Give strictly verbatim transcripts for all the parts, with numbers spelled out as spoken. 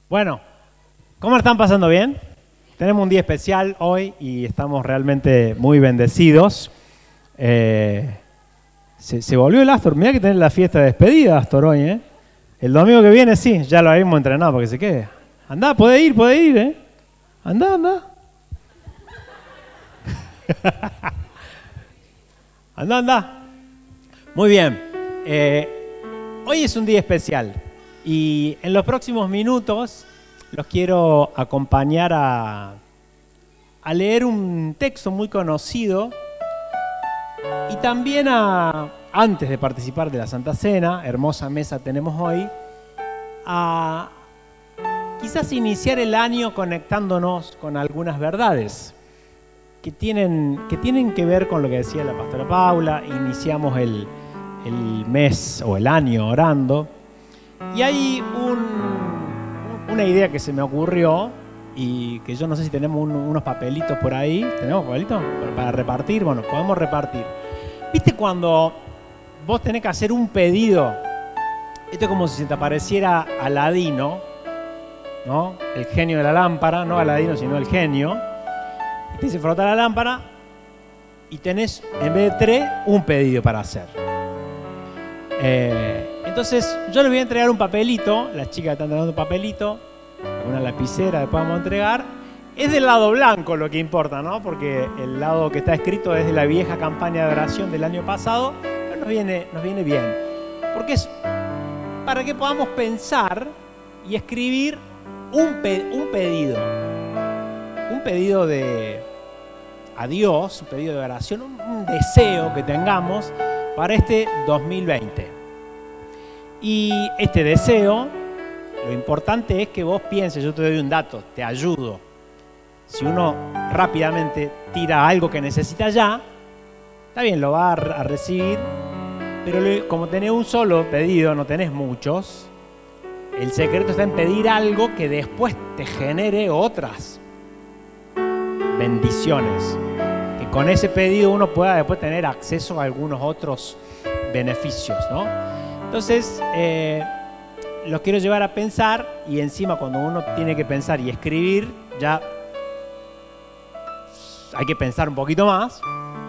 Bueno, ¿cómo están pasando bien? Tenemos un día especial hoy y estamos realmente muy bendecidos. Eh, se, se volvió el Astor. Mirá que tenés la fiesta de despedida, Astor, hoy, ¿eh? El domingo que viene, sí, ya lo habíamos entrenado para que se quede. Andá, puede ir, puede ir, ¿eh? Andá, andá. Andá, andá. Muy bien. Eh, hoy es un día especial y en los próximos minutos los quiero acompañar a, a leer un texto muy conocido y también a, antes de participar de la Santa Cena, hermosa mesa tenemos hoy, a quizás iniciar el año conectándonos con algunas verdades que tienen, que tienen que ver con lo que decía la pastora Paula. Iniciamos el, el mes o el año orando y hay un, una idea que se me ocurrió y que yo no sé si tenemos un, unos papelitos por ahí. ¿Tenemos papelitos para, para repartir? Bueno, podemos repartir. ¿Viste cuando vos tenés que hacer un pedido? Esto es como si se te apareciera Aladino, ¿no? El genio de la lámpara, no Aladino sino el genio. Y te dice frotar la lámpara y tenés en vez de tres un pedido para hacer. Eh, entonces yo les voy a entregar un papelito, las chicas están entregando un papelito, una lapicera, después vamos a entregar. Es del lado blanco lo que importa, ¿no? Porque el lado que está escrito es de la vieja campaña de oración del año pasado, pero nos viene, nos viene bien. Porque es para que podamos pensar y escribir un, pe- un pedido. Un pedido de, a Dios, un pedido de oración, un, un deseo que tengamos para este dos mil veinte. Y este deseo, lo importante es que vos pienses, yo te doy un dato, te ayudo. Si uno rápidamente tira algo que necesita ya, está bien, lo va a, a recibir, pero lo, como tenés un solo pedido, no tenés muchos, el secreto está en pedir algo que después te genere otras bendiciones. Que con ese pedido uno pueda después tener acceso a algunos otros beneficios, ¿no? Entonces, eh, los quiero llevar a pensar y encima cuando uno tiene que pensar y escribir, ya hay que pensar un poquito más.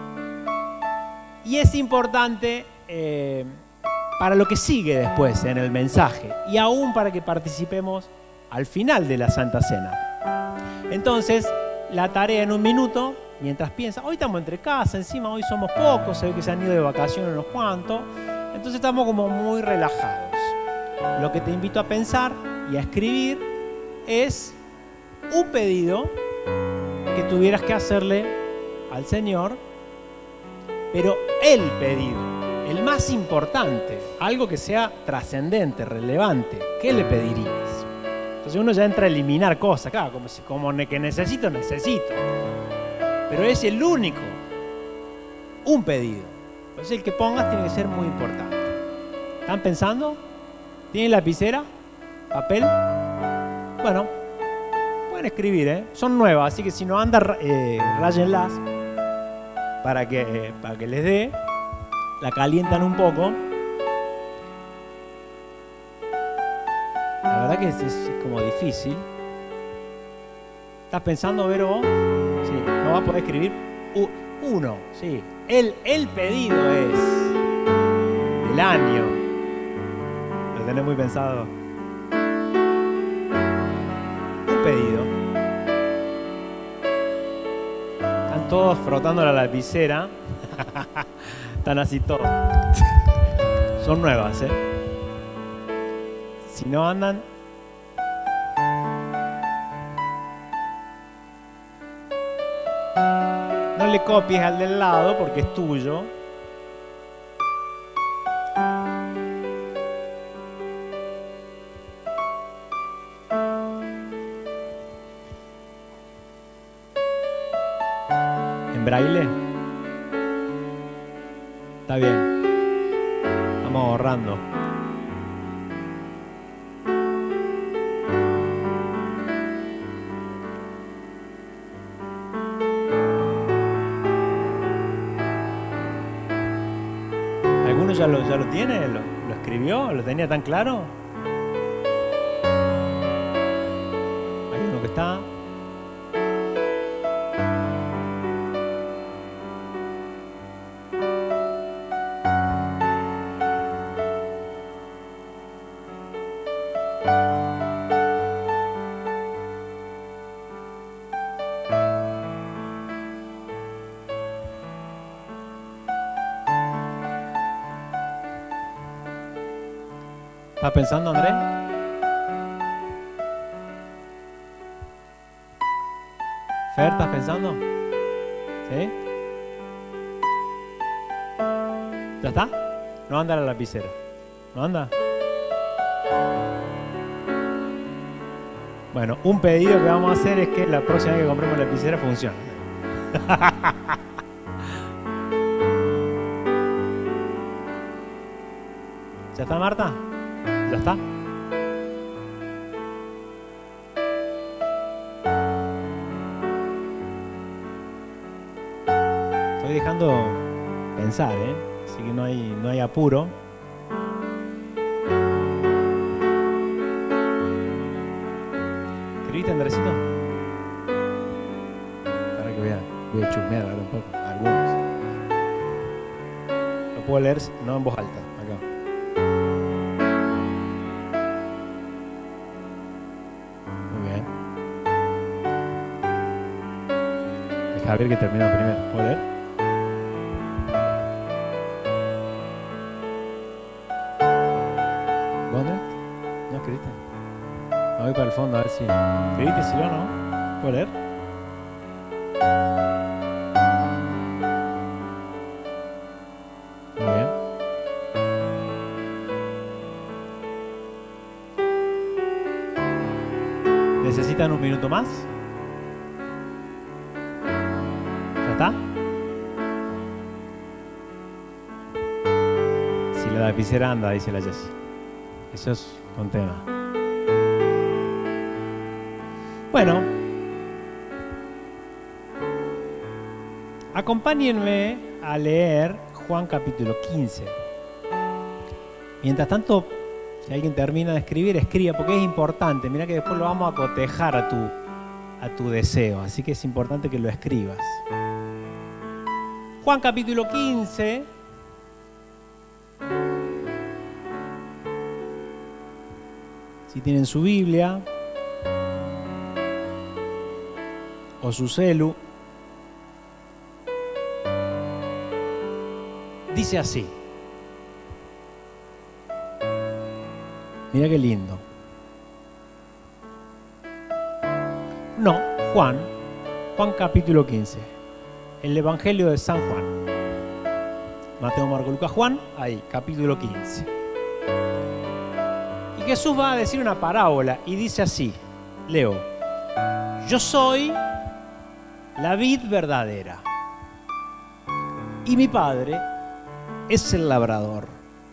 Y es importante eh, para lo que sigue después en el mensaje y aún para que participemos al final de la Santa Cena. Entonces, la tarea en un minuto, mientras piensas, hoy estamos entre casa, encima hoy somos pocos, se ve que se han ido de vacaciones unos cuantos, entonces estamos como muy relajados. Lo que te invito a pensar y a escribir es un pedido que tuvieras que hacerle al Señor, pero el pedido, el más importante, algo que sea trascendente, relevante. ¿Qué le pedirías? Entonces uno ya entra a eliminar cosas, claro, como, si, como que necesito, necesito. Pero es el único, un pedido. Entonces el que pongas tiene que ser muy importante. ¿Están pensando? ¿Tienen lapicera? ¿Papel? Bueno, pueden escribir, ¿eh? Son nuevas, así que si no andan, eh, ráyenlas para que, eh, para que les dé. La calientan un poco. La verdad que es, es, es como difícil. ¿Estás pensando, Vero, vos? Sí, no vas a poder escribir. Uh, uno, sí. El, el pedido es del año. Lo tenés muy pensado. Un pedido. Están todos frotando la lapicera. Están así todos. Son nuevas, ¿eh? Si no andan... No le copies al del lado porque es tuyo. ¿En braille? Está bien. Estamos ahorrando. ¿Alguno ya lo, ya lo tiene? ¿Lo, lo escribió? ¿Lo tenía tan claro? que está. ¿Estás pensando, Andrés? Fer, ¿estás pensando? ¿Sí? ¿Ya está? No anda la lapicera. ¿No anda? Bueno, un pedido que vamos a hacer es que la próxima vez que compremos la lapicera funcione. ¿Ya está, Marta? ¿Ya está? Estoy dejando pensar, ¿eh? Así que no hay, no hay apuro. ¿Escribiste, Andresito? Para que voy a, voy a chusmear ahora un poco. Algunos. Lo puedo leer, no en voz alta. Acá. A ver que terminamos primero. ¿Puedo leer? ¿Dónde? ¿No escribiste? Me voy para el fondo a ver si... ¿Escribiste, Silvano? ¿No? ¿Puedo leer? Muy bien. ¿Necesitan un minuto más? ¿Está? Si la lapicera anda, dice la Jessie. Eso es un tema. Bueno, acompáñenme a leer Juan capítulo quince. Mientras tanto, si alguien termina de escribir, escriba, porque es importante. Mira que después lo vamos a cotejar a tu, a tu deseo, así que es importante que lo escribas. Juan capítulo quince. Si tienen su Biblia o su celu, dice así. Mira qué lindo. No, Juan, Juan capítulo quince. El Evangelio de San Juan. Mateo, Marco, Lucas, Juan, ahí, capítulo quince. Y Jesús va a decir una parábola y dice así, leo, yo soy la vid verdadera y mi Padre es el labrador.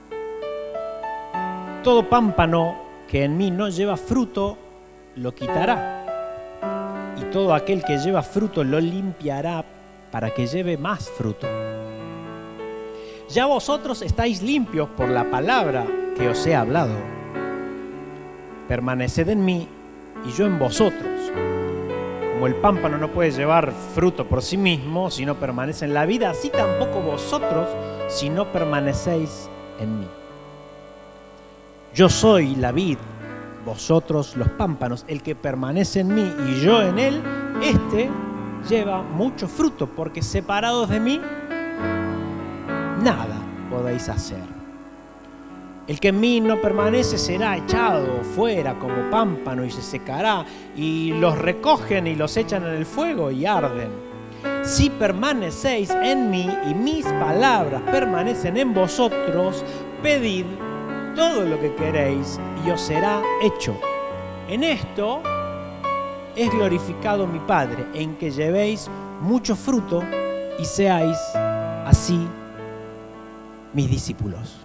Todo pámpano que en mí no lleva fruto, lo quitará. Y todo aquel que lleva fruto, lo limpiará para que lleve más fruto. Ya vosotros estáis limpios por la palabra que os he hablado. Permaneced en mí y yo en vosotros. Como el pámpano no puede llevar fruto por sí mismo si no permanece en la vida, así tampoco vosotros si no permanecéis en mí. Yo soy la vid, vosotros los pámpanos. El que permanece en mí y yo en él, este lleva mucho fruto, porque separados de mí, nada podéis hacer. El que en mí no permanece será echado fuera como pámpano y se secará, y los recogen y los echan en el fuego y arden. Si permanecéis en mí y mis palabras permanecen en vosotros, pedid todo lo que queréis y os será hecho. En esto es glorificado mi Padre, en que llevéis mucho fruto y seáis así mis discípulos.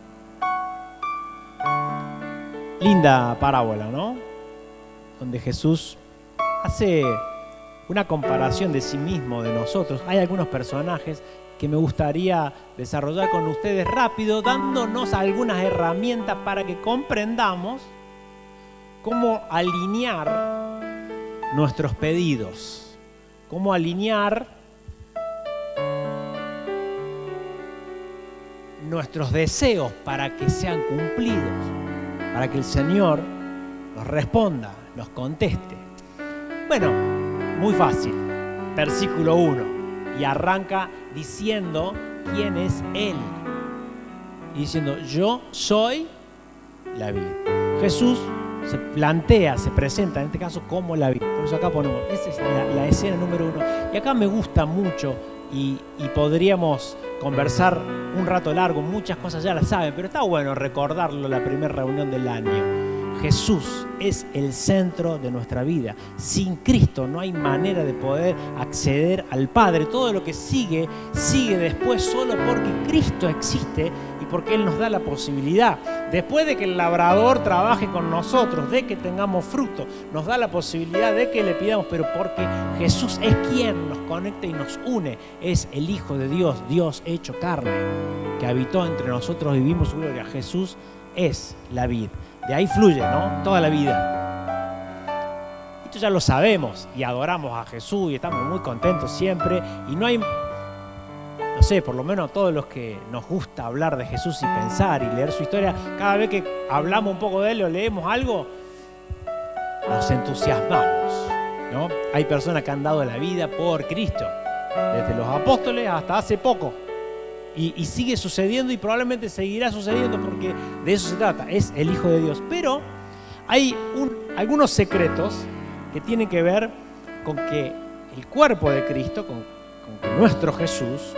Linda parábola, ¿no? Donde Jesús hace una comparación de sí mismo, de nosotros. Hay algunos personajes que me gustaría desarrollar con ustedes rápido, dándonos algunas herramientas para que comprendamos cómo alinear nuestros pedidos, cómo alinear nuestros deseos para que sean cumplidos, para que el Señor nos responda, nos conteste. Bueno, muy fácil. Versículo uno. Y arranca diciendo quién es Él. Y diciendo, yo soy la vid. Jesús se plantea, se presenta en este caso como la vid. Por eso acá ponemos, esa es la, la escena número uno. Y acá me gusta mucho y, y podríamos conversar un rato largo, muchas cosas ya las saben, pero está bueno recordarlo la primera reunión del año. Jesús es el centro de nuestra vida. Sin Cristo no hay manera de poder acceder al Padre. Todo lo que sigue, sigue después solo porque Cristo existe y porque Él nos da la posibilidad. Después de que el labrador trabaje con nosotros, de que tengamos fruto, nos da la posibilidad de que le pidamos, pero porque Jesús es quien nos conecta y nos une. Es el Hijo de Dios, Dios hecho carne, que habitó entre nosotros y vivimos su gloria. Jesús es la vid. De ahí fluye, ¿no? Toda la vida. Esto ya lo sabemos y adoramos a Jesús y estamos muy contentos siempre. Y no hay, no sé, por lo menos todos los que nos gusta hablar de Jesús y pensar y leer su historia, cada vez que hablamos un poco de Él o leemos algo, nos entusiasmamos, ¿no? Hay personas que han dado la vida por Cristo, desde los apóstoles hasta hace poco. Y, y sigue sucediendo y probablemente seguirá sucediendo porque de eso se trata, es el Hijo de Dios. Pero hay un, algunos secretos que tienen que ver con que el cuerpo de Cristo, con, con que nuestro Jesús,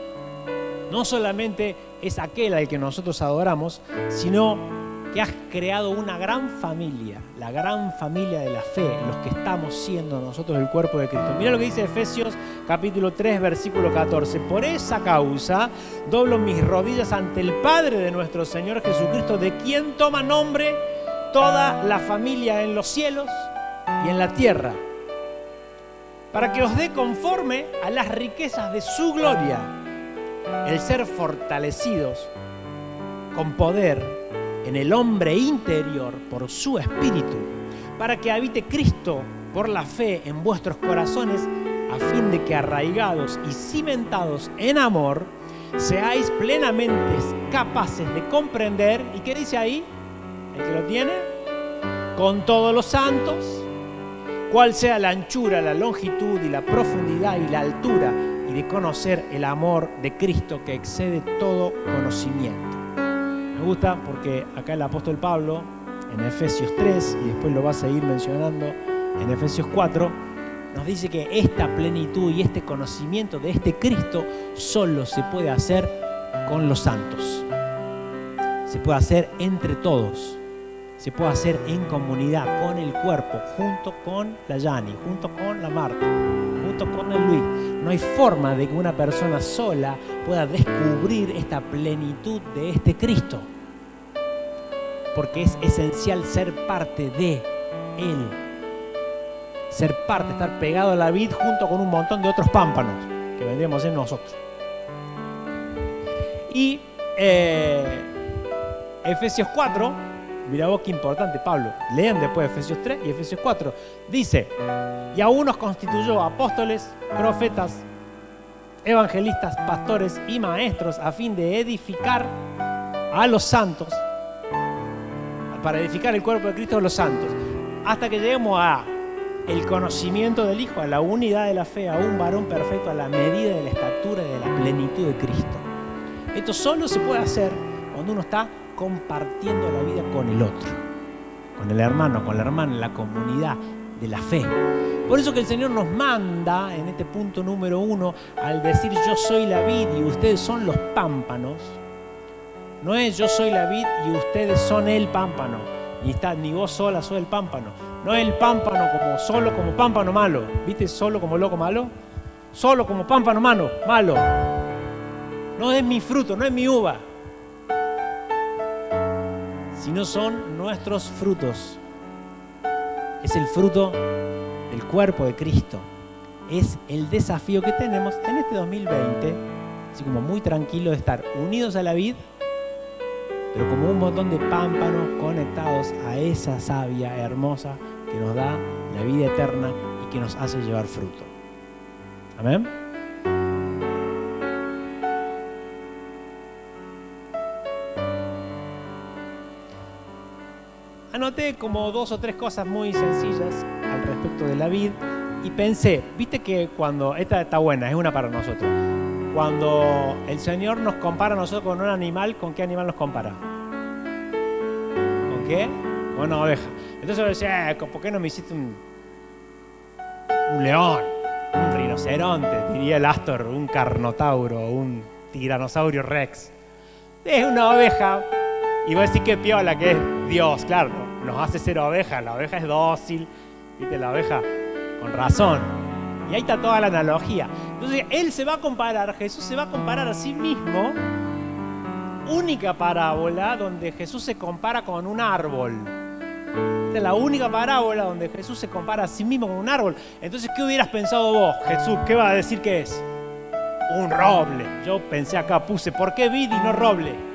no solamente es aquel al que nosotros adoramos, sino que has creado una gran familia, la gran familia de la fe, los que estamos siendo nosotros el cuerpo de Cristo. Mira lo que dice Efesios capítulo tres, versículo catorce. Por esa causa doblo mis rodillas ante el Padre de nuestro Señor Jesucristo, de quien toma nombre toda la familia en los cielos y en la tierra, para que os dé conforme a las riquezas de su gloria, el ser fortalecidos con poder en el hombre interior por su espíritu, para que habite Cristo por la fe en vuestros corazones, a fin de que arraigados y cimentados en amor, seáis plenamente capaces de comprender, ¿y qué dice ahí? ¿El que lo tiene? Con todos los santos, cuál sea la anchura, la longitud y la profundidad y la altura, y de conocer el amor de Cristo que excede todo conocimiento. Me gusta porque acá el apóstol Pablo, en Efesios tres, y después lo va a seguir mencionando en Efesios cuatro, nos dice que esta plenitud y este conocimiento de este Cristo solo se puede hacer con los santos. Se puede hacer entre todos. Se puede hacer en comunidad, con el cuerpo, junto con la Yani, junto con la Marta, junto con el Luis. No hay forma de que una persona sola pueda descubrir esta plenitud de este Cristo, porque es esencial ser parte de Él, ser parte, estar pegado a la vid junto con un montón de otros pámpanos que vendríamos a ser nosotros. Y eh, Efesios cuatro, mira vos qué importante, Pablo, lean después Efesios tres y Efesios cuatro, dice: y aún nos constituyó apóstoles, profetas, evangelistas, pastores y maestros a fin de edificar a los santos, para edificar el cuerpo de Cristo de los santos, hasta que lleguemos a el conocimiento del Hijo, a la unidad de la fe, a un varón perfecto, a la medida de la estatura y de la plenitud de Cristo. Esto solo se puede hacer cuando uno está compartiendo la vida con el otro, con el hermano, con la hermana, en la comunidad de la fe. Por eso que el Señor nos manda en este punto número uno, al decir yo soy la vid y ustedes son los pámpanos, no es yo soy la vid y ustedes son el pámpano, ni, está, ni vos sola sos el pámpano, no es el pámpano como solo como pámpano malo, ¿viste? Solo como loco malo, solo como pámpano malo, malo, no es mi fruto, no es mi uva, sino son nuestros frutos. Es el fruto del cuerpo de Cristo. Es el desafío que tenemos en este dos mil veinte, así como muy tranquilo, de estar unidos a la vid, pero como un montón de pámpanos conectados a esa savia hermosa que nos da la de vida eterna y que nos hace llevar fruto. Amén. Anoté como dos o tres cosas muy sencillas al respecto de la vid y pensé, viste que cuando, esta está buena, es una para nosotros, cuando el Señor nos compara a nosotros con un animal, ¿con qué animal nos compara? ¿Con qué? Con una oveja. Entonces yo decía, eh, ¿por qué no me hiciste un, un león, un rinoceronte, diría el Astor, un carnotauro, un tiranosaurio rex? Es una oveja. Y vos decís que piola, que es Dios, claro, nos hace ser oveja, la oveja es dócil, ¿viste? La oveja, con razón. Y ahí está toda la analogía. Entonces, Él se va a comparar, Jesús se va a comparar a sí mismo, única parábola donde Jesús se compara con un árbol. Esta es la única parábola donde Jesús se compara a sí mismo con un árbol. Entonces, ¿qué hubieras pensado vos, Jesús? ¿Qué va a decir que es? Un roble. Yo pensé acá, puse, ¿por qué vid y no roble?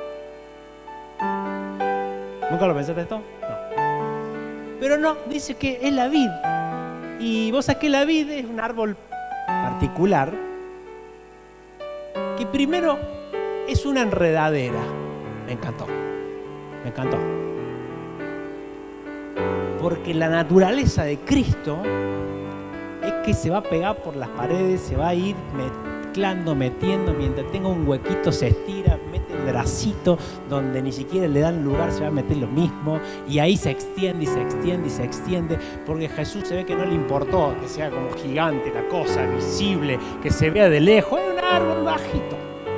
¿Nunca lo pensaste esto? No. Pero no, dice que es la vid. Y vos sabés que la vid es un árbol particular que primero es una enredadera. Me encantó. Me encantó. Porque la naturaleza de Cristo es que se va a pegar por las paredes, se va a ir mezclando, metiendo, mientras tenga un huequito se estira, mete el bracito donde ni siquiera le dan lugar, se va a meter lo mismo y ahí se extiende y se extiende y se extiende, porque Jesús se ve que no le importó que sea como gigante la cosa, visible, que se vea de lejos, es un árbol bajito,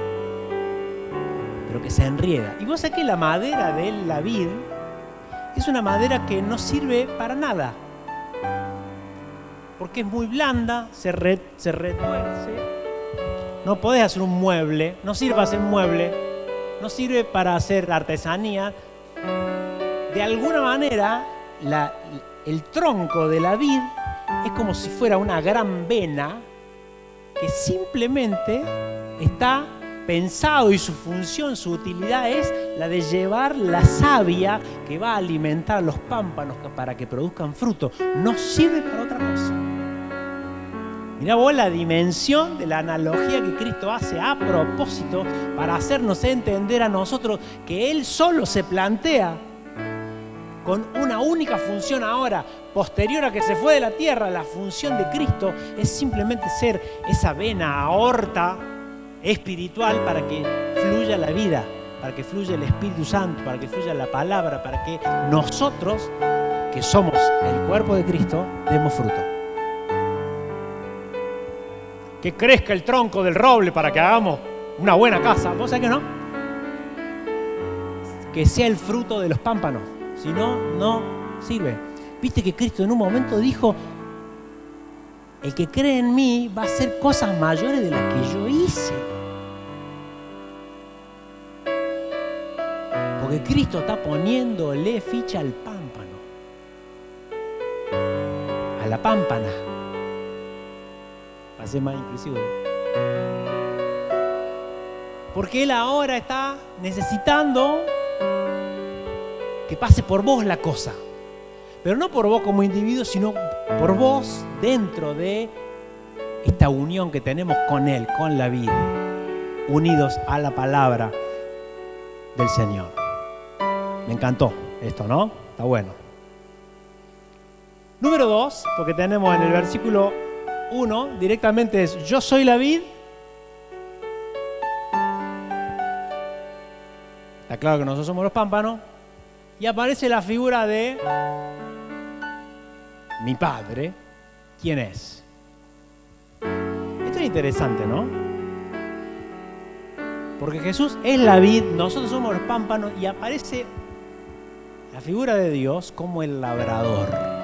pero que se enrieda. Y vos sabés que la madera de la vid es una madera que no sirve para nada, porque es muy blanda, se, re, se retuerce. No podés hacer un mueble, no sirve para hacer un mueble, no sirve para hacer artesanía. De alguna manera, la, el tronco de la vid es como si fuera una gran vena que simplemente está pensado y su función, su utilidad es la de llevar la savia que va a alimentar a los pámpanos para que produzcan fruto. No sirve para otra cosa. Mirá vos la dimensión de la analogía que Cristo hace a propósito para hacernos entender a nosotros que Él solo se plantea con una única función ahora, posterior a que se fue de la tierra. La función de Cristo es simplemente ser esa vena, aorta espiritual para que fluya la vida, para que fluya el Espíritu Santo, para que fluya la palabra, para que nosotros, que somos el cuerpo de Cristo, demos fruto. Que crezca el tronco del roble para que hagamos una buena casa. ¿Vos sabés que no? Que sea el fruto de los pámpanos. Si no, no sirve. Viste que Cristo en un momento dijo: el que cree en mí va a hacer cosas mayores de las que yo hice. Porque Cristo está poniéndole ficha al pámpano. A la pámpana. Para ser más inclusivo. Porque Él ahora está necesitando que pase por vos la cosa. Pero no por vos como individuo, sino por vos dentro de esta unión que tenemos con Él, con la vida. Unidos a la palabra del Señor. Me encantó esto, ¿no? Está bueno. Número dos, porque tenemos en el versículo uno, directamente es: yo soy la vid. Está claro que nosotros somos los pámpanos. Y aparece la figura de mi padre. ¿Quién es? Esto es interesante, ¿no? Porque Jesús es la vid, nosotros somos los pámpanos, y aparece la figura de Dios como el labrador.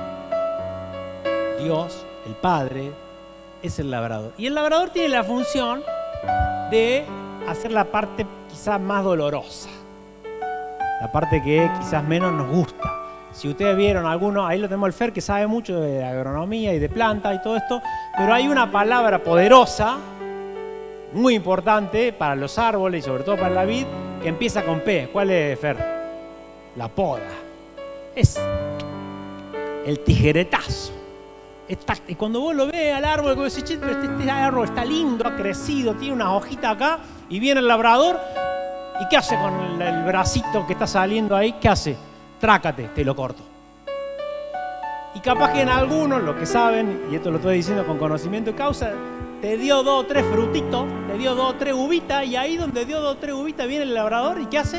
Dios, el Padre, es el labrador. Y el labrador tiene la función de hacer la parte quizás más dolorosa, la parte que quizás menos nos gusta. Si ustedes vieron alguno, ahí lo tenemos el Fer, que sabe mucho de agronomía y de planta y todo esto, pero hay una palabra poderosa, muy importante para los árboles y sobre todo para la vid, que empieza con P. ¿Cuál es, Fer? La poda. Es el tijeretazo. Está, y cuando vos lo ves al árbol, vos decís, este, este árbol está lindo, ha crecido, tiene unas hojitas acá, y viene el labrador, ¿y qué hace con el, el bracito que está saliendo ahí? ¿Qué hace? Trácate, te lo corto. Y capaz que en algunos, los que saben, y esto lo estoy diciendo con conocimiento de causa, te dio dos o tres frutitos, te dio dos o tres uvitas, y ahí donde dio dos o tres uvitas viene el labrador, ¿y qué hace?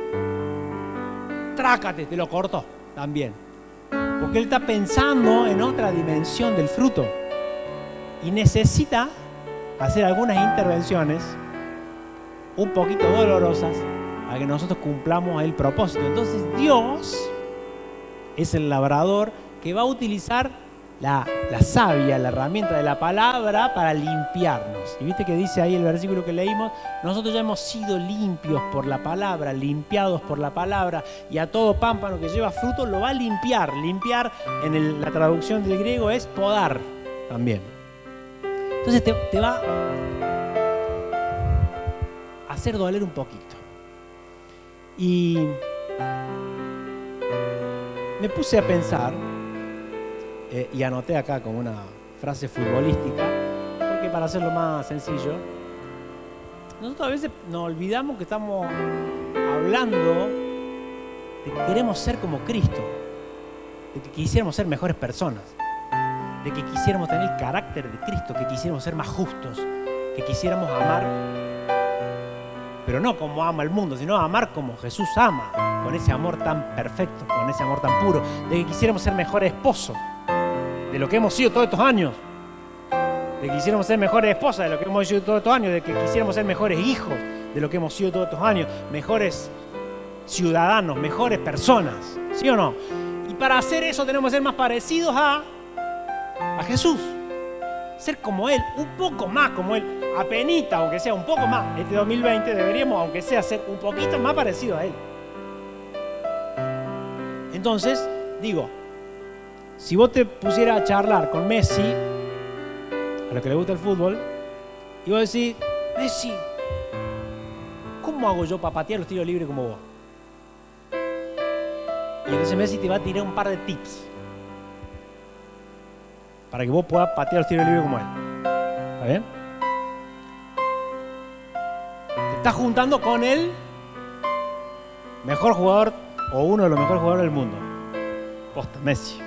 Trácate, te lo cortó también. Porque él está pensando en otra dimensión del fruto y necesita hacer algunas intervenciones un poquito dolorosas para que nosotros cumplamos el propósito. Entonces Dios es el labrador que va a utilizar la, la savia, la herramienta de la palabra para limpiarnos. Y viste que dice ahí el versículo que leímos, nosotros ya hemos sido limpios por la palabra, limpiados por la palabra, y a todo pámpano que lleva fruto lo va a limpiar. Limpiar en el, la traducción del griego es podar también. Entonces te, te va a hacer doler un poquito. Y me puse a pensar, Eh, y anoté acá como una frase futbolística, porque para hacerlo más sencillo, nosotros a veces nos olvidamos que estamos hablando de que queremos ser como Cristo, de que quisiéramos ser mejores personas, de que quisiéramos tener el carácter de Cristo, que quisiéramos ser más justos, que quisiéramos amar, pero no como ama el mundo, sino amar como Jesús ama, con ese amor tan perfecto, con ese amor tan puro, de que quisiéramos ser mejores esposos de lo que hemos sido todos estos años, de que quisiéramos ser mejores esposas de lo que hemos sido todos estos años, de que quisiéramos ser mejores hijos de lo que hemos sido todos estos años, mejores ciudadanos, mejores personas, ¿sí o no? Y para hacer eso tenemos que ser más parecidos a, a Jesús, ser como Él, un poco más como Él, apenita, aunque sea un poco más. Este dos mil veinte deberíamos, aunque sea, ser un poquito más parecido a Él. Entonces, digo, si vos te pusieras a charlar con Messi, a lo que le gusta el fútbol, y vos decís, Messi, ¿cómo hago yo para patear los tiros libres como vos? Y entonces Messi te va a tirar un par de tips para que vos puedas patear los tiros libres como él. ¿Está bien? Te estás juntando con el mejor jugador o uno de los mejores jugadores del mundo. Posta, Messi.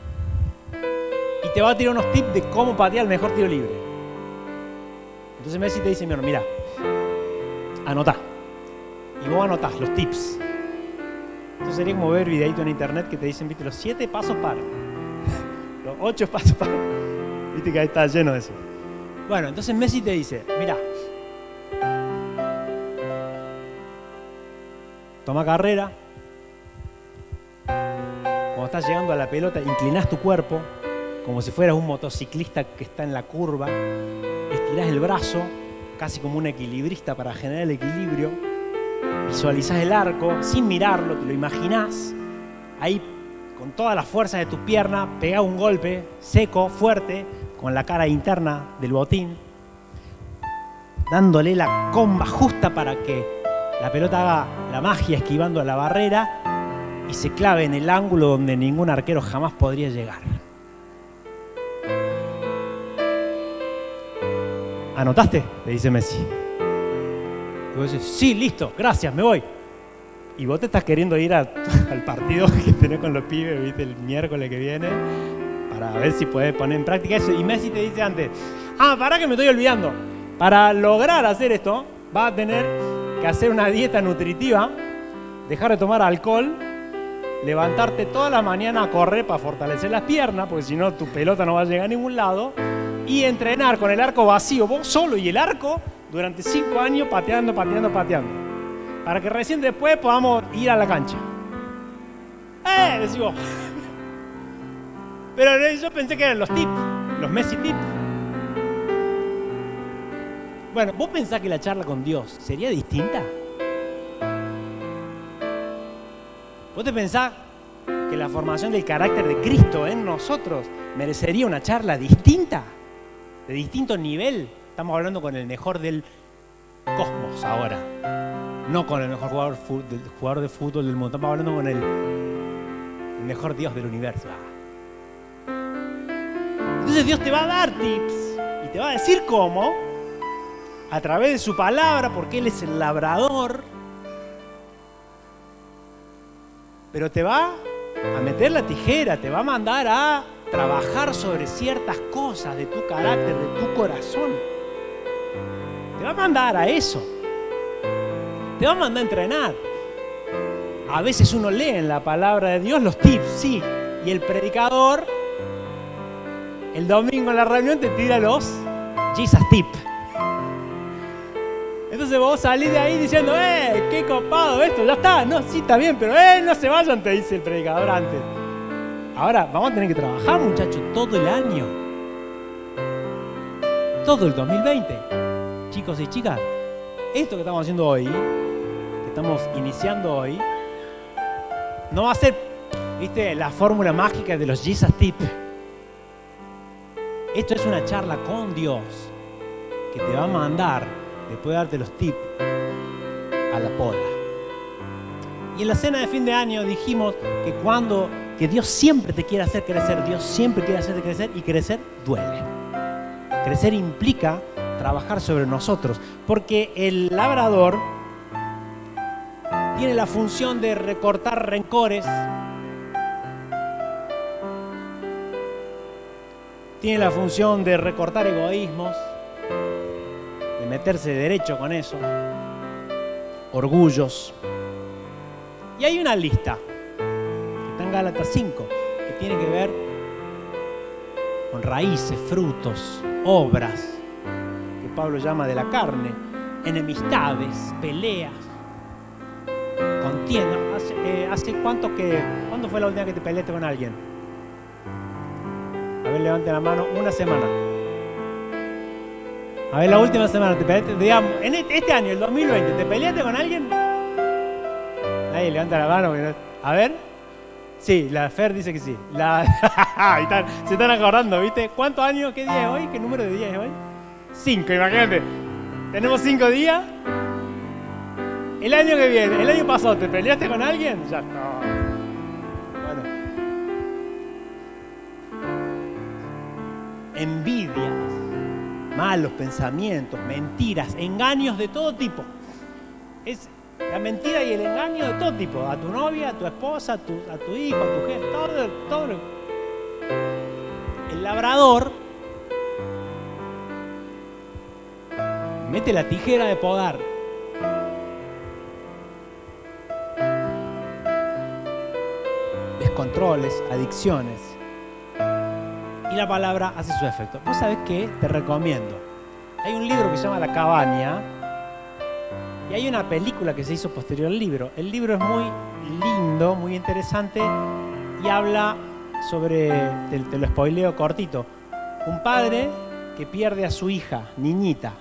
Y te va a tirar unos tips de cómo patear el mejor tiro libre. Entonces Messi te dice, mira, anotá. Y vos anotás los tips. Entonces sería como ver videitos en internet que te dicen, viste, los siete pasos para. Los ocho pasos para. Viste que ahí está lleno de eso. Bueno, entonces Messi te dice, mira, toma carrera. Cuando estás llegando a la pelota, inclinás tu cuerpo como si fueras un motociclista que está en la curva. Estirás el brazo, casi como un equilibrista para generar el equilibrio. Visualizás el arco sin mirarlo, te lo imaginás. Ahí, con todas las fuerzas de tus piernas, pegás un golpe seco, fuerte, con la cara interna del botín, dándole la comba justa para que la pelota haga la magia esquivando a la barrera y se clave en el ángulo donde ningún arquero jamás podría llegar. ¿Anotaste? Le dice Messi. Y vos decís, sí, listo, gracias, me voy. Y vos te estás queriendo ir a, al partido que tenés con los pibes, ¿viste? El miércoles que viene, para ver si podés poner en práctica eso. Y Messi te dice antes, ah, pará que me estoy olvidando. Para lograr hacer esto, vas a tener que hacer una dieta nutritiva, dejar de tomar alcohol, levantarte toda la mañana a correr para fortalecer las piernas, porque si no tu pelota no va a llegar a ningún lado, y entrenar con el arco vacío, vos solo y el arco, durante cinco años pateando, pateando, pateando. Para que recién después podamos ir a la cancha. ¡Eh! Decimos. Pero yo pensé que eran los tips, los Messi tips. Bueno, ¿vos pensás que la charla con Dios sería distinta? ¿Vos te pensás que la formación del carácter de Cristo en nosotros merecería una charla distinta? De distinto nivel. Estamos hablando con el mejor del cosmos ahora. No con el mejor jugador, jugador de fútbol del mundo. Estamos hablando con el, el mejor Dios del universo. Entonces Dios te va a dar tips y te va a decir cómo, a través de su palabra, porque Él es el labrador. Pero te va a meter la tijera, te va a mandar a trabajar sobre ciertas cosas de tu carácter, de tu corazón. Te va a mandar a eso. Te va a mandar a entrenar. A veces uno lee en la palabra de Dios los tips, sí. Y el predicador, el domingo en la reunión, te tira los Jesus tips. Entonces vos salís de ahí diciendo, ¡eh, qué copado esto! Ya está, no, sí, está bien, pero ¡eh, no se vayan!, te dice el predicador antes. Ahora, vamos a tener que trabajar, muchachos, todo el año. Todo el dos mil veinte. Chicos y chicas, esto que estamos haciendo hoy, que estamos iniciando hoy, no va a ser, viste, la fórmula mágica de los Jesus Tips. Esto es una charla con Dios que te va a mandar, después de darte los tips, a la poda. Y en la cena de fin de año dijimos que cuando, que Dios siempre te quiere hacer crecer, Dios siempre quiere hacerte crecer, y crecer duele. Crecer implica trabajar sobre nosotros, porque el labrador tiene la función de recortar rencores, tiene la función de recortar egoísmos, de meterse derecho con eso, orgullos. Y hay una lista, que está en Gálatas cinco, que tiene que ver con raíces, frutos, obras, que Pablo llama de la carne, enemistades, peleas, contiendas. ¿Hace, eh, ¿hace cuánto que, cuándo fue la última que te peleaste con alguien? A ver, levante la mano. Una semana. A ver, la última semana te peleaste, digamos, en este año, el dos mil veinte, ¿te peleaste con alguien? Nadie levanta la mano. A ver. Sí, la Fer dice que sí. La... están, se están acordando, ¿viste? ¿Cuántos años? ¿Qué día es hoy? ¿Qué número de día es hoy? Cinco, imagínate. Tenemos cinco días. El año que viene, el año pasado, ¿te peleaste con alguien? Ya no. Bueno. Envidias, malos pensamientos, mentiras, engaños de todo tipo. Es la mentira y el engaño de todo tipo. A tu novia, a tu esposa, a tu, a tu hijo, a tu jefe, todo, todo. El labrador mete la tijera de podar. Descontroles, adicciones. Y la palabra hace su efecto. ¿Vos sabés qué? Te recomiendo. Hay un libro que se llama La Cabaña. Y hay una película que se hizo posterior al libro. El libro es muy lindo, muy interesante. Y habla sobre, te, te lo spoileo cortito, un padre que pierde a su hija, niñita.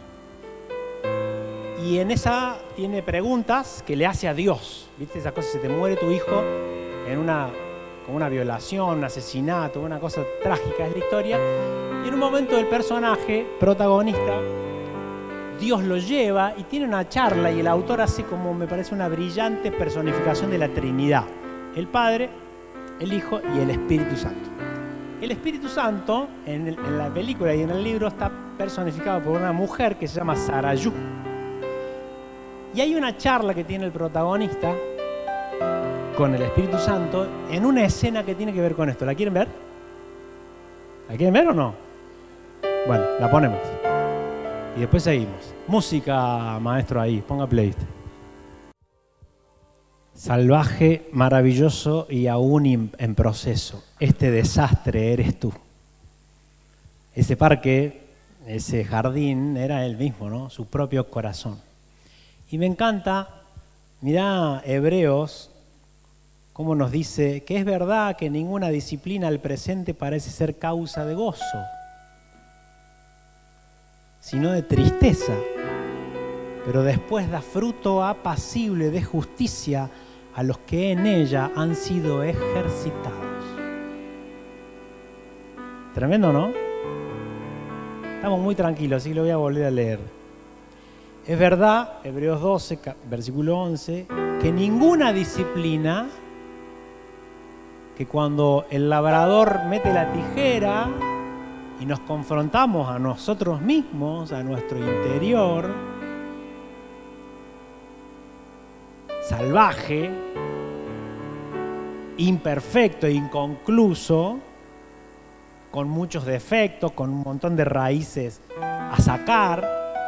Y en esa tiene preguntas que le hace a Dios. ¿Viste esa cosa? Se te muere tu hijo en una, como una violación, un asesinato, una cosa trágica es la historia. Y en un momento el personaje protagonista, Dios lo lleva y tiene una charla y el autor hace como, me parece, una brillante personificación de la Trinidad. El Padre, el Hijo y el Espíritu Santo. El Espíritu Santo, en, el, en la película y en el libro, está personificado por una mujer que se llama Sarayú. Y hay una charla que tiene el protagonista con el Espíritu Santo en una escena que tiene que ver con esto. ¿La quieren ver? ¿La quieren ver o no? Bueno, la ponemos. Y después seguimos. Música, maestro, ahí. Ponga play. Salvaje, maravilloso y aún en proceso. Este desastre eres tú. Ese parque, ese jardín, era él mismo, ¿no? Su propio corazón. Y me encanta, mirá Hebreos, cómo nos dice que es verdad que ninguna disciplina al presente parece ser causa de gozo, sino de tristeza, pero después da fruto apacible de justicia a los que en ella han sido ejercitados. Tremendo, ¿no? Estamos muy tranquilos, así que lo voy a volver a leer. Es verdad, Hebreos doce, versículo once, que ninguna disciplina, que cuando el labrador mete la tijera y nos confrontamos a nosotros mismos, a nuestro interior salvaje, imperfecto e inconcluso, con muchos defectos, con un montón de raíces a sacar,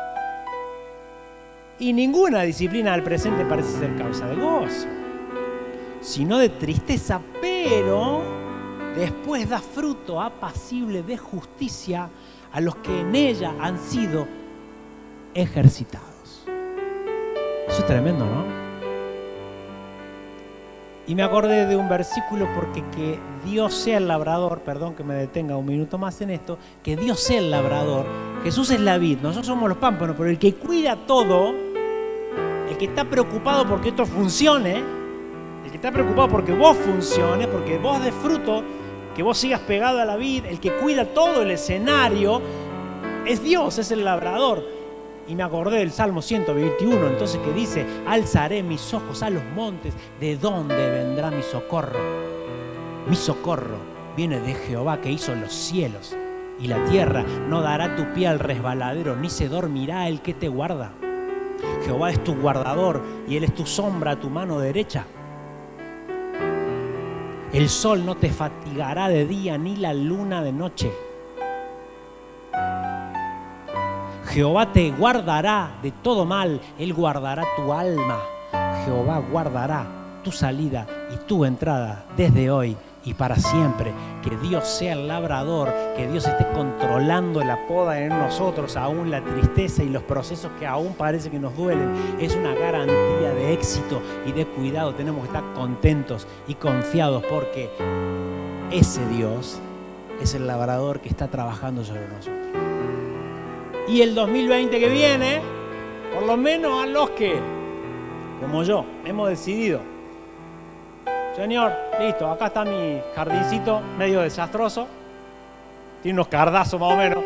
y ninguna disciplina del presente parece ser causa de gozo, sino de tristeza, pero después da fruto apacible de justicia a los que en ella han sido ejercitados. Eso es tremendo, ¿no? Y me acordé de un versículo porque que Dios sea el labrador, perdón que me detenga un minuto más en esto, que Dios sea el labrador, Jesús es la vid, nosotros somos los pámpanos, pero el que cuida todo, el que está preocupado porque esto funcione, el que está preocupado porque vos funciones, porque vos des fruto, que vos sigas pegado a la vid, el que cuida todo el escenario, es Dios, es el labrador. Y me acordé del Salmo ciento veintiuno, entonces, que dice: alzaré mis ojos a los montes, ¿de dónde vendrá mi socorro? Mi socorro viene de Jehová, que hizo los cielos y la tierra. No dará tu pie al resbaladero, ni se dormirá el que te guarda. Jehová es tu guardador y Él es tu sombra a tu mano derecha. El sol no te fatigará de día, ni la luna de noche. Jehová te guardará de todo mal, Él guardará tu alma. Jehová guardará tu salida y tu entrada desde hoy y para siempre. Que Dios sea el labrador, que Dios esté controlando la poda en nosotros, aún la tristeza y los procesos que aún parece que nos duelen, es una garantía de éxito y de cuidado. Tenemos que estar contentos y confiados porque ese Dios es el labrador que está trabajando sobre nosotros. Y el dos mil veinte que viene, por lo menos a los que, como yo, hemos decidido: Señor, listo, acá está mi jardincito medio desastroso, tiene unos cardazos más o menos,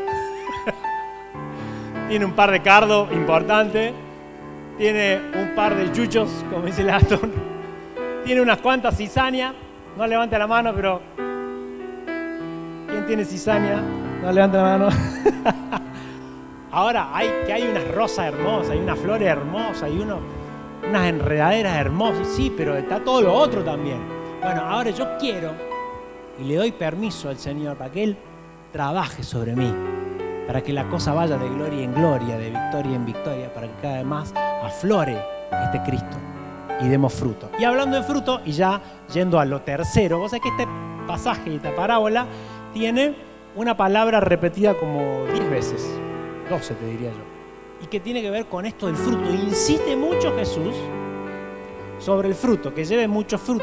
tiene un par de cardos importantes, tiene un par de chuchos, como dice el Aston, tiene unas cuantas cizañas. No levante la mano, pero ¿quién tiene cizaña? No levante la mano. Ahora, hay que hay unas rosas hermosas, hay unas flores hermosas, hay uno, unas enredaderas hermosas, sí, pero está todo lo otro también. Bueno, ahora yo quiero y le doy permiso al Señor para que Él trabaje sobre mí, para que la cosa vaya de gloria en gloria, de victoria en victoria, para que cada vez más aflore este Cristo y demos fruto. Y hablando de fruto, y ya yendo a lo tercero, vos sabés que este pasaje y esta parábola tiene una palabra repetida como diez veces. doce te diría yo, y que tiene que ver con esto del fruto. Insiste mucho Jesús sobre el fruto, que lleve mucho fruto,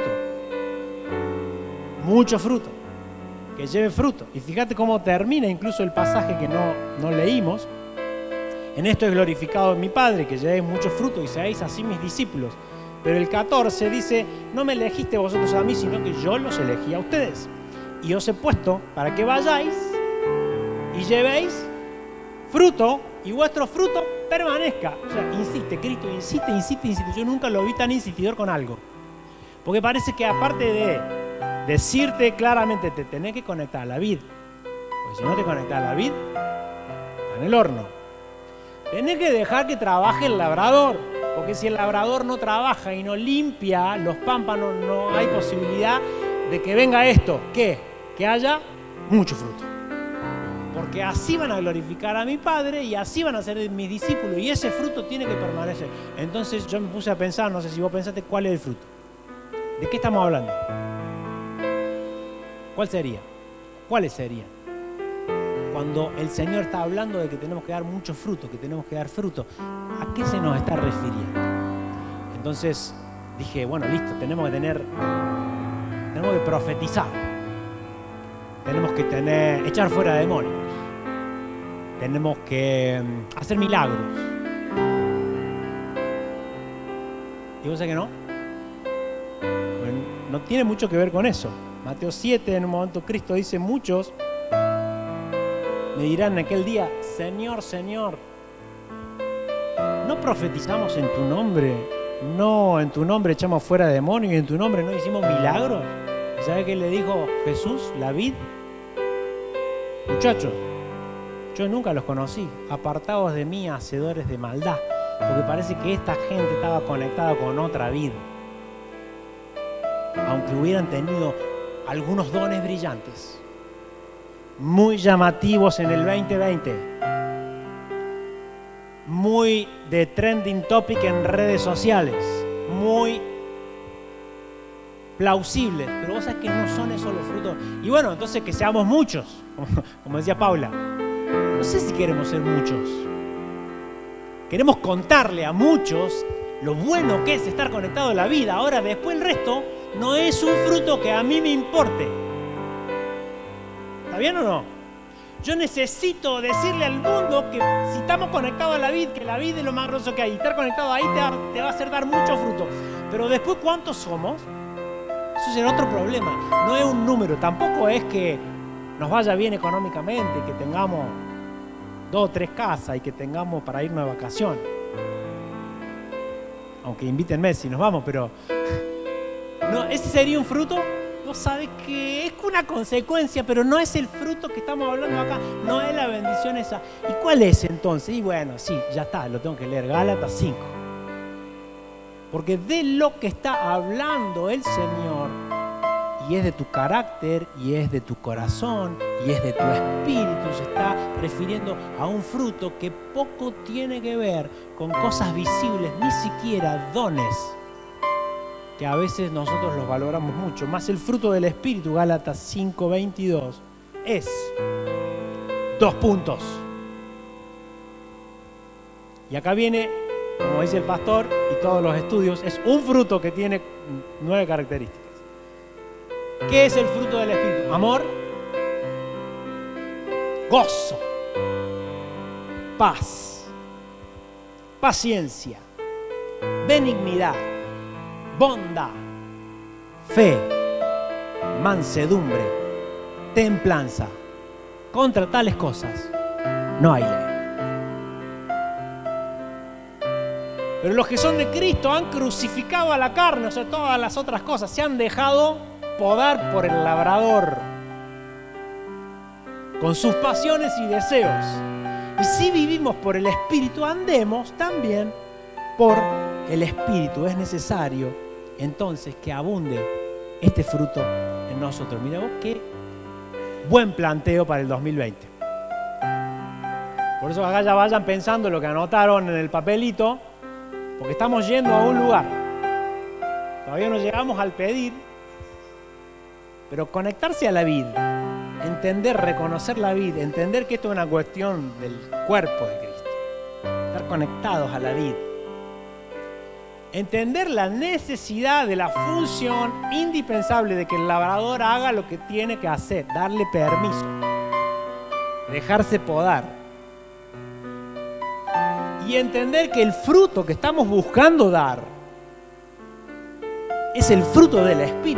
mucho fruto, que lleve fruto. Y fíjate cómo termina incluso el pasaje que no, no leímos: en esto es glorificado mi Padre, que llevéis mucho fruto y seáis así mis discípulos. Pero el catorce dice: no me elegiste vosotros a mí, sino que yo los elegí a ustedes, y os he puesto para que vayáis y llevéis fruto, y vuestro fruto permanezca. O sea, insiste, Cristo insiste, insiste, insiste. Yo nunca lo vi tan insistidor con algo. Porque parece que aparte de decirte claramente, te tenés que conectar a la vid, porque si no te conectas a la vid, está en el horno. Tenés que dejar que trabaje el labrador, porque si el labrador no trabaja y no limpia los pámpanos, no hay posibilidad de que venga esto. ¿Qué? Que haya mucho fruto. Porque así van a glorificar a mi Padre y así van a ser mis discípulos, y ese fruto tiene que permanecer. Entonces yo me puse a pensar, no sé si vos pensaste, ¿cuál es el fruto? ¿De qué estamos hablando? ¿Cuál sería? ¿Cuáles serían? Cuando el Señor está hablando de que tenemos que dar mucho fruto, que tenemos que dar fruto, ¿a qué se nos está refiriendo? Entonces dije, bueno, listo, tenemos que tener, tenemos que profetizar. Tenemos que tener, echar fuera demonios. Tenemos que hacer milagros. ¿Y vos sabés que no? Bueno, no tiene mucho que ver con eso. Mateo siete, en un momento Cristo dice: muchos me dirán en aquel día: Señor, Señor, ¿no profetizamos en tu nombre? ¿No en tu nombre echamos fuera demonios y en tu nombre no hicimos milagros? ¿Sabe qué le dijo Jesús? La vid. Muchachos, yo nunca los conocí, apartados de mí, hacedores de maldad, porque parece que esta gente estaba conectada con otra vida. Aunque hubieran tenido algunos dones brillantes, muy llamativos en el veinte veinte, muy de trending topic en redes sociales, muy plausibles, pero vos sabés que no son esos los frutos. Y bueno, entonces que seamos muchos, como decía Paula. No sé si queremos ser muchos. Queremos contarle a muchos lo bueno que es estar conectado a la vida. Ahora, después el resto no es un fruto que a mí me importe. ¿Está bien o no? Yo necesito decirle al mundo que si estamos conectados a la vid, que la vid es lo más grosso que hay. Estar conectado ahí te va, te va a hacer dar mucho fruto. Pero después, ¿cuántos somos? Eso será otro problema. No es un número. Tampoco es que nos vaya bien económicamente, que tengamos dos o tres casas y que tengamos para irnos de vacaciones. Aunque invítenme si nos vamos, pero no, ese sería un fruto. Vos sabés que es una consecuencia, pero no es el fruto que estamos hablando acá. No es la bendición esa. ¿Y cuál es entonces? Y bueno, sí, ya está, lo tengo que leer. Gálatas cinco. Porque de lo que está hablando el Señor, y es de tu carácter, y es de tu corazón, y es de tu espíritu, se está refiriendo a un fruto que poco tiene que ver con cosas visibles, ni siquiera dones, que a veces nosotros los valoramos mucho. Más el fruto del espíritu, Gálatas cinco veintidós, es dos puntos. Y acá viene, como dice el pastor y todos los estudios, es un fruto que tiene nueve características. ¿Qué es el fruto del espíritu? Amor, gozo, paz, paciencia, benignidad, bondad, fe, mansedumbre, templanza. Contra tales cosas no hay ley. Pero los que son de Cristo han crucificado a la carne, o sea, todas las otras cosas, se han dejado podar por el labrador con sus pasiones y deseos. Y si vivimos por el Espíritu, andemos también por el Espíritu. Es necesario entonces que abunde este fruto en nosotros. Mira vos qué buen planteo para el dos mil veinte. Por eso acá ya vayan pensando lo que anotaron en el papelito, porque estamos yendo a un lugar. Todavía no llegamos al pedir, pero conectarse a la vid, entender, reconocer la vid, entender que esto es una cuestión del cuerpo de Cristo, estar conectados a la vid, entender la necesidad de la función indispensable de que el labrador haga lo que tiene que hacer, darle permiso, dejarse podar, y entender que el fruto que estamos buscando dar es el fruto del Espíritu.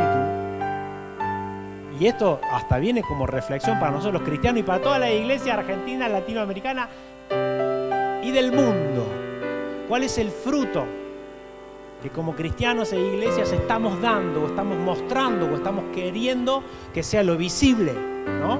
Y esto hasta viene como reflexión para nosotros los cristianos y para toda la iglesia argentina, latinoamericana y del mundo. ¿Cuál es el fruto que como cristianos e iglesias estamos dando, o estamos mostrando, o estamos queriendo que sea lo visible, ¿no?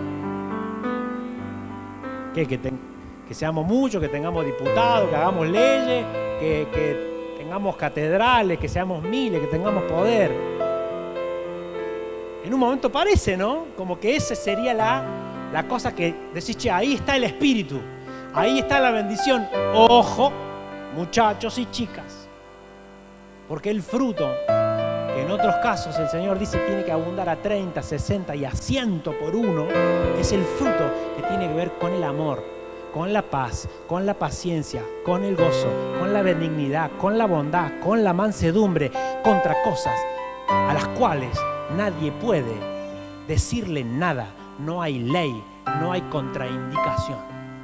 ¿Qué? Que, te, que seamos muchos, que tengamos diputados, que hagamos leyes, que, que tengamos catedrales, que seamos miles, que tengamos poder. En un momento parece, ¿no? Como que esa sería la, la cosa que decís, che, ahí está el Espíritu, ahí está la bendición. Ojo, muchachos y chicas, porque el fruto, que en otros casos el Señor dice tiene que abundar a treinta, sesenta y a cien por uno, es el fruto que tiene que ver con el amor, con la paz, con la paciencia, con el gozo, con la benignidad, con la bondad, con la mansedumbre, contra cosas a las cuales nadie puede decirle nada. No hay ley, no hay contraindicación.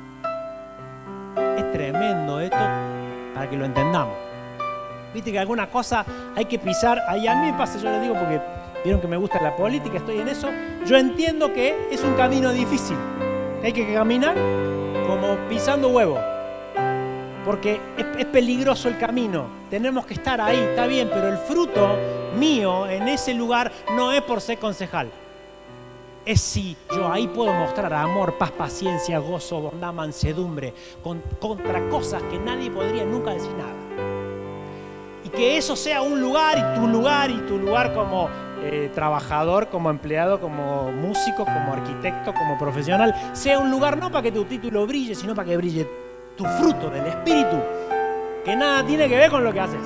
Es tremendo esto para que lo entendamos. Viste que alguna cosa hay que pisar. Ahí a mí me pasa, yo les digo porque vieron que me gusta la política, estoy en eso. Yo entiendo que es un camino difícil, que hay que caminar como pisando huevo, porque es, es peligroso el camino. Tenemos que estar ahí, está bien, pero el fruto mío en ese lugar no es por ser concejal. es si yo ahí puedo mostrar amor, paz, paciencia, gozo, bondad, mansedumbre, con, contra cosas que nadie podría nunca decir nada. Y que eso sea un lugar y tu lugar y tu lugar como eh, trabajador, como empleado, como músico, como arquitecto, como profesional, sea un lugar no para que tu título brille, sino para que brille tu fruto del Espíritu, que nada tiene que ver con lo que haces.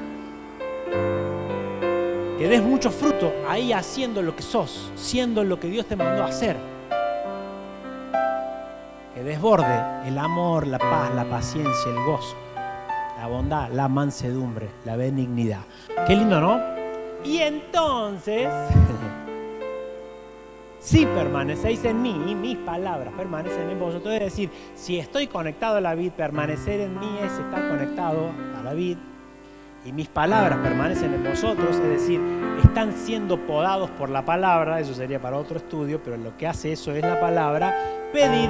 Que des mucho fruto ahí haciendo lo que sos, siendo lo que Dios te mandó a hacer. Que desborde el amor, la paz, la paciencia, el gozo, la bondad, la mansedumbre, la benignidad. Qué lindo, ¿no? Y entonces, si permanecéis en mí, y mis palabras permanecen en vosotros, es decir, si estoy conectado a la vid, permanecer en mí es estar conectado a la vid, y mis palabras permanecen en vosotros, es decir, están siendo podados por la palabra, eso sería para otro estudio, pero lo que hace eso es la palabra. Pedid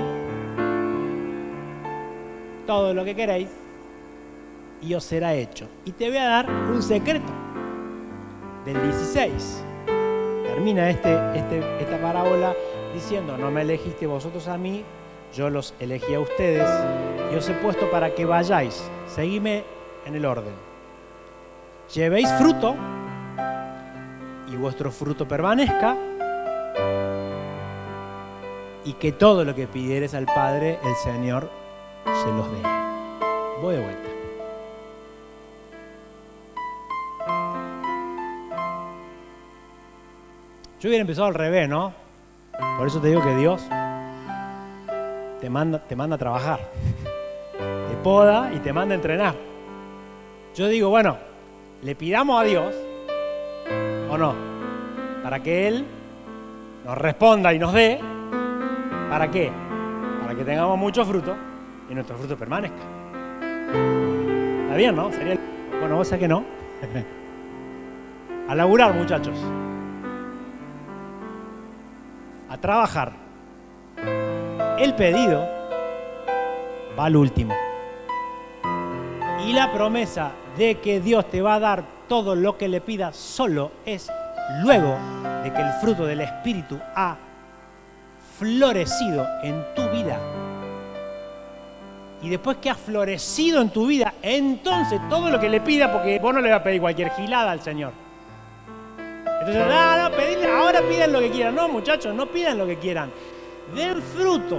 todo lo que queréis y os será hecho. Y te voy a dar un secreto del dieciséis. Termina este, este, esta parábola diciendo: no me elegiste vosotros a mí, yo los elegí a ustedes y os he puesto para que vayáis. Seguime en el orden. Llevéis fruto y vuestro fruto permanezca, y que todo lo que pidieres al Padre, el Señor se los dé. Voy de vuelta. Yo hubiera empezado al revés, ¿no? Por eso te digo que Dios te manda, te manda a trabajar, te poda y te manda a entrenar. Yo digo, bueno, le pidamos a Dios, ¿o no? Para que Él nos responda y nos dé. ¿Para qué? Para que tengamos mucho fruto y nuestro fruto permanezca. ¿Está bien, no? Sería el... Bueno, vos sabés que no. A laburar, muchachos. A trabajar. El pedido va al último. Y la promesa de que Dios te va a dar todo lo que le pidas solo es luego de que el fruto del Espíritu ha florecido en tu vida. Y después que ha florecido en tu vida, entonces todo lo que le pida, porque vos no le vas a pedir cualquier gilada al Señor. Entonces, no, no, pedile, ahora pidan lo que quieran. No, muchachos, no pidan lo que quieran. Den frutos.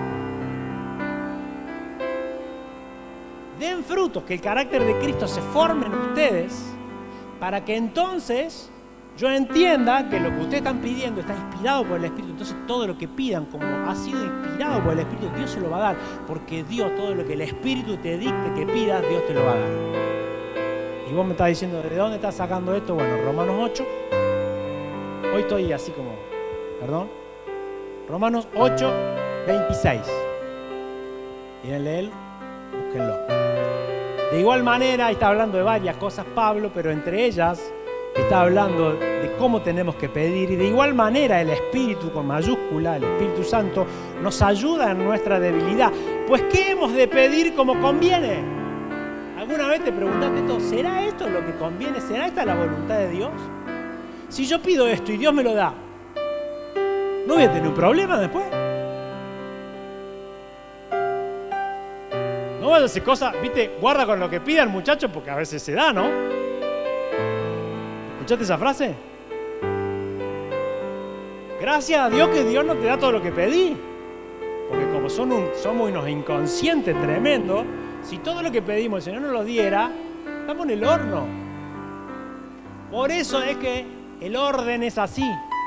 Den frutos, que el carácter de Cristo se forme en ustedes, para que entonces yo entienda que lo que ustedes están pidiendo está inspirado por el Espíritu. Entonces todo lo que pidan, como ha sido inspirado por el Espíritu, Dios se lo va a dar, porque Dios, todo lo que el Espíritu te dicte que pidas, Dios te lo va a dar. Y vos me estás diciendo, ¿de dónde estás sacando esto? Bueno, Romanos ocho. Hoy estoy así como, perdón. Romanos ocho, veintiséis. ¿Quieren leer? Búsquenlo. De igual manera, está hablando de varias cosas Pablo, pero entre ellas está hablando de cómo tenemos que pedir. Y de igual manera el Espíritu con mayúscula, el Espíritu Santo, nos ayuda en nuestra debilidad. Pues ¿qué hemos de pedir como conviene? ¿Alguna vez te preguntaste esto? ¿Será esto lo que conviene? ¿Será esta la voluntad de Dios? Si yo pido esto y Dios me lo da, ¿no voy a tener un problema después? No vas a hacer cosas, viste, guarda con lo que pidan, muchachos, porque a veces se da, ¿no? ¿Escuchaste esa frase? Gracias a Dios que Dios no te da todo lo que pedí. Porque como son un, somos unos inconscientes tremendos, si todo lo que pedimos el Señor nos lo diera, estamos en el horno. Por eso es que el orden es así.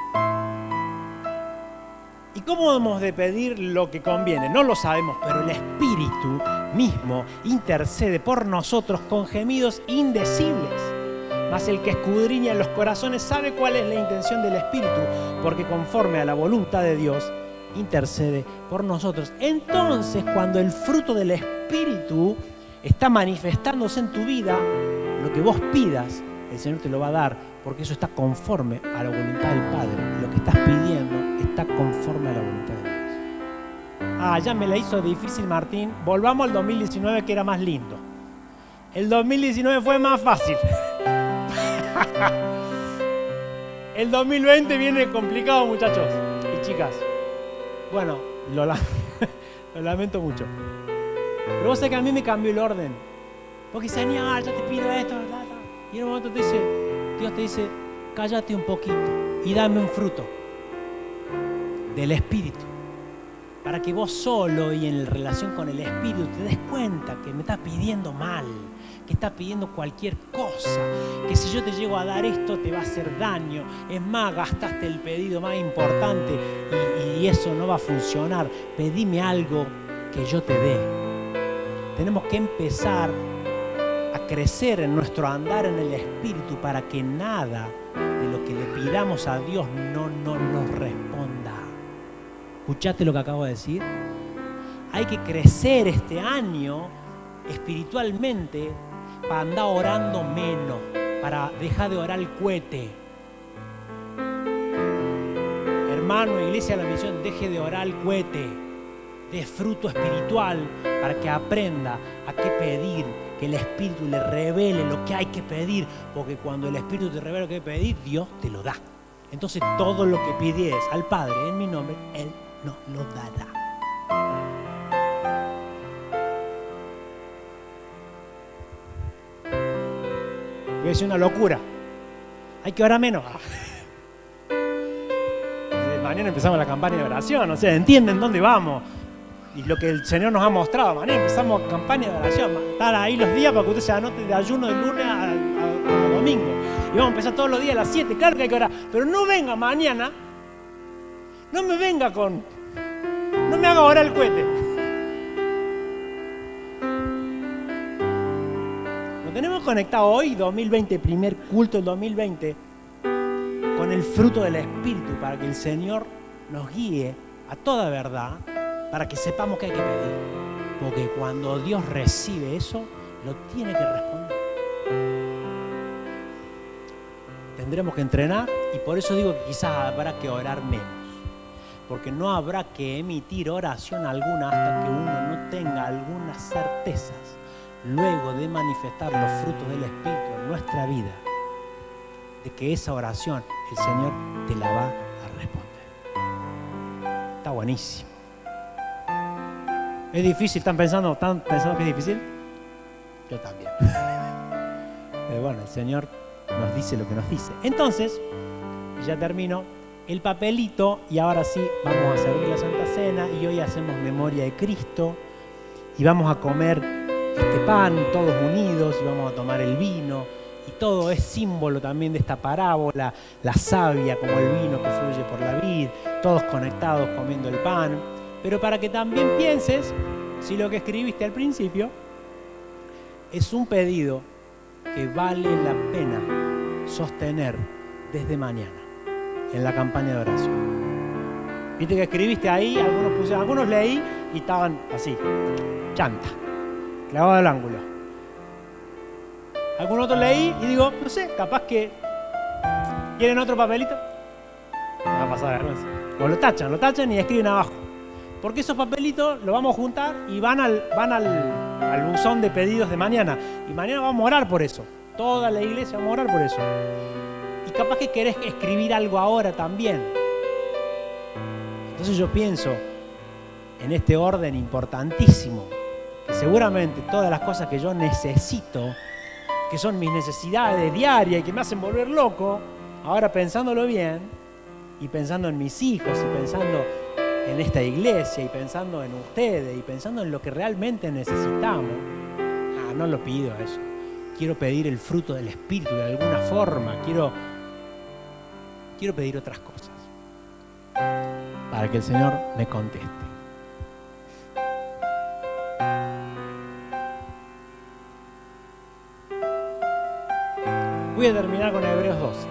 ¿Y cómo hemos de pedir lo que conviene? No lo sabemos, pero el Espíritu mismo intercede por nosotros con gemidos indecibles. Mas el que escudriña en los corazones sabe cuál es la intención del Espíritu, porque conforme a la voluntad de Dios intercede por nosotros. Entonces, cuando el fruto del Espíritu está manifestándose en tu vida, lo que vos pidas, el Señor te lo va a dar, porque eso está conforme a la voluntad del Padre. Lo que estás pidiendo está conforme a la voluntad de Dios. Ah, ya me la hizo difícil, Martín. Volvamos al dos mil diecinueve, que era más lindo. El dos mil diecinueve fue más fácil. El dos mil veinte viene complicado, muchachos y chicas. Bueno, lo, la- lo lamento mucho. Pero vos sabés que a mí me cambió el orden. Porque Señor, yo te pido esto, ta, ta. Y en un momento te dice, Dios te dice, cállate un poquito y dame un fruto del Espíritu. Para que vos solo y en relación con el Espíritu te des cuenta que me estás pidiendo mal, que estás pidiendo cualquier cosa, que si yo te llego a dar esto te va a hacer daño. Es más, gastaste el pedido más importante y, y eso no va a funcionar. Pedime algo que yo te dé. Tenemos que empezar a crecer en nuestro andar en el Espíritu para que nada de lo que le pidamos a Dios no, no nos responda. ¿Escuchaste lo que acabo de decir? Hay que crecer este año espiritualmente para andar orando menos, para dejar de orar el cohete. Hermano, iglesia de la misión, deje de orar el cohete. De fruto espiritual para que aprenda a qué pedir, que el Espíritu le revele lo que hay que pedir, porque cuando el Espíritu te revela lo que hay que pedir, Dios te lo da. Entonces todo lo que pidieres al Padre en mi nombre, Él nos lo dará. Voy a decir una locura. Hay que orar menos. Mañana empezamos la campaña de oración, o sea, ¿entienden dónde vamos? Y lo que el Señor nos ha mostrado. Mañana empezamos campaña de oración. Estar ahí los días para que usted se anote de ayuno de lunes a, a, a domingo. Y vamos a empezar todos los días a las siete. Claro que hay que orar. Pero no venga mañana. No me venga con... No me haga orar el cohete. Nos tenemos conectado hoy, dos mil veinte, primer culto del dos mil veinte, con el fruto del Espíritu para que el Señor nos guíe a toda verdad, para que sepamos qué hay que pedir. Porque cuando Dios recibe eso, lo tiene que responder. Tendremos que entrenar y por eso digo que quizás habrá que orar menos. Porque no habrá que emitir oración alguna hasta que uno no tenga algunas certezas luego de manifestar los frutos del Espíritu en nuestra vida, de que esa oración el Señor te la va a responder. Está buenísimo. ¿Es difícil? ¿Están pensando, ¿Están pensando que es difícil? Yo también. Pero bueno, el Señor nos dice lo que nos dice. Entonces, ya termino, el papelito, y ahora sí vamos a servir la Santa Cena, y hoy hacemos memoria de Cristo, y vamos a comer este pan todos unidos, y vamos a tomar el vino, y todo es símbolo también de esta parábola, la savia como el vino que fluye por la vid, todos conectados comiendo el pan. Pero para que también pienses si lo que escribiste al principio es un pedido que vale la pena sostener desde mañana en la campaña de oración. Viste que escribiste ahí, algunos pusieron, algunos leí y estaban así, chanta, clavado al ángulo. Algunos otros leí y digo, no sé, capaz que quieren otro papelito. Me va a pasar vergüenza. O lo tachan, lo tachan y escriben abajo. Porque esos papelitos los vamos a juntar y van al, van al, al buzón de pedidos de mañana. Y mañana vamos a orar por eso. Toda la iglesia vamos a orar por eso. Y capaz que querés escribir algo ahora también. Entonces yo pienso en este orden importantísimo, que seguramente todas las cosas que yo necesito, que son mis necesidades diarias y que me hacen volver loco, ahora pensándolo bien, y pensando en mis hijos, y pensando en esta iglesia, y pensando en ustedes, y pensando en lo que realmente necesitamos, ah, no lo pido a eso. Quiero pedir el fruto del Espíritu de alguna forma, quiero, quiero pedir otras cosas, para que el Señor me conteste. Voy a terminar con Hebreos doce.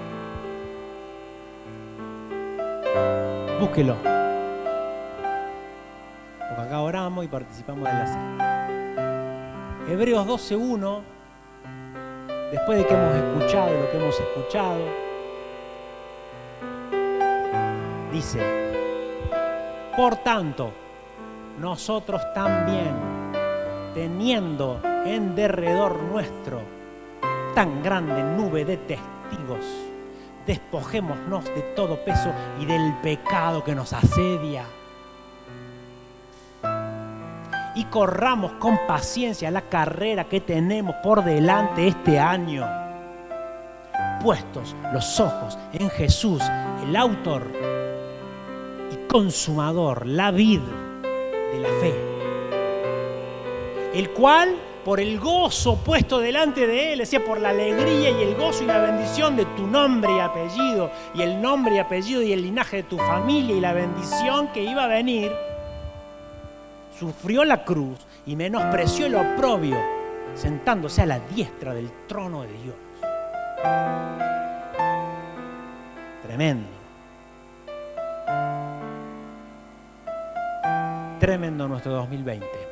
Búsquelo. Porque acá oramos y participamos de la cena. Hebreos doce uno, después de que hemos escuchado lo que hemos escuchado, dice: por tanto, nosotros también, teniendo en derredor nuestro tan grande nube de testigos, Despojémonos de todo peso y del pecado que nos asedia. Y corramos con paciencia la carrera que tenemos por delante este año. Puestos los ojos en Jesús, el autor y consumador, la vid de la fe. El cual, por el gozo puesto delante de él, decía, por la alegría y el gozo y la bendición de tu nombre y apellido, y el nombre y apellido y el linaje de tu familia y la bendición que iba a venir, sufrió la cruz y menospreció el oprobio, sentándose a la diestra del trono de Dios. Tremendo. Tremendo nuestro dos mil veinte.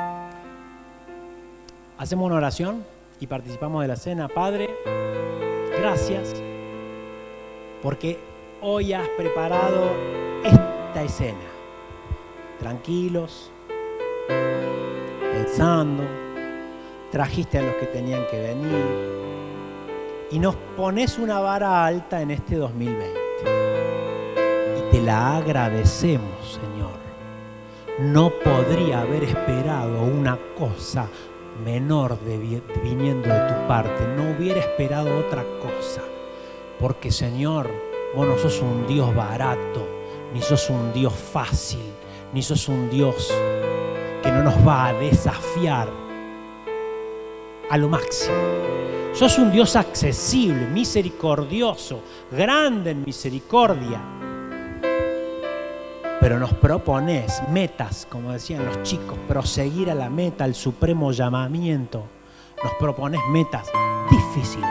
Hacemos una oración y participamos de la cena. Padre, gracias porque hoy has preparado esta escena. Tranquilos, pensando, trajiste a los que tenían que venir y nos pones una vara alta en este dos mil veinte. Y te la agradecemos, Señor. No podría haber esperado una cosa menor de, viniendo de tu parte. No hubiera esperado otra cosa. Porque, Señor, vos no sos un Dios barato, ni sos un Dios fácil, ni sos un Dios que no nos va a desafiar a lo máximo. Sos un Dios accesible, misericordioso, grande en misericordia. Pero nos propones metas, como decían los chicos, proseguir a la meta, al supremo llamamiento. Nos propones metas difíciles.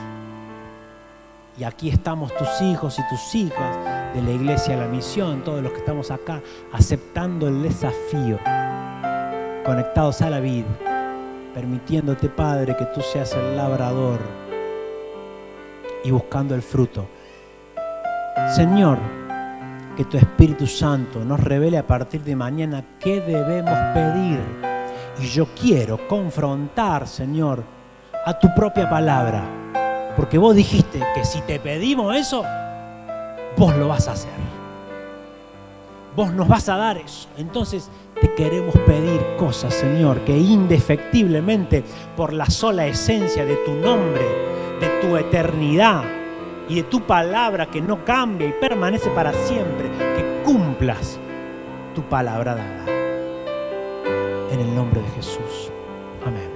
Y aquí estamos tus hijos y tus hijas de la Iglesia La Misión, todos los que estamos acá, aceptando el desafío, conectados a la vida, permitiéndote, Padre, que tú seas el labrador y buscando el fruto. Señor, que tu Espíritu Santo nos revele a partir de mañana qué debemos pedir. Y yo quiero confrontar, Señor, a tu propia palabra. Porque vos dijiste que si te pedimos eso, vos lo vas a hacer. Vos nos vas a dar eso. Entonces te queremos pedir cosas, Señor, que indefectiblemente por la sola esencia de tu nombre, de tu eternidad y de tu palabra que no cambia y permanece para siempre, que cumplas tu palabra dada. En el nombre de Jesús. Amén.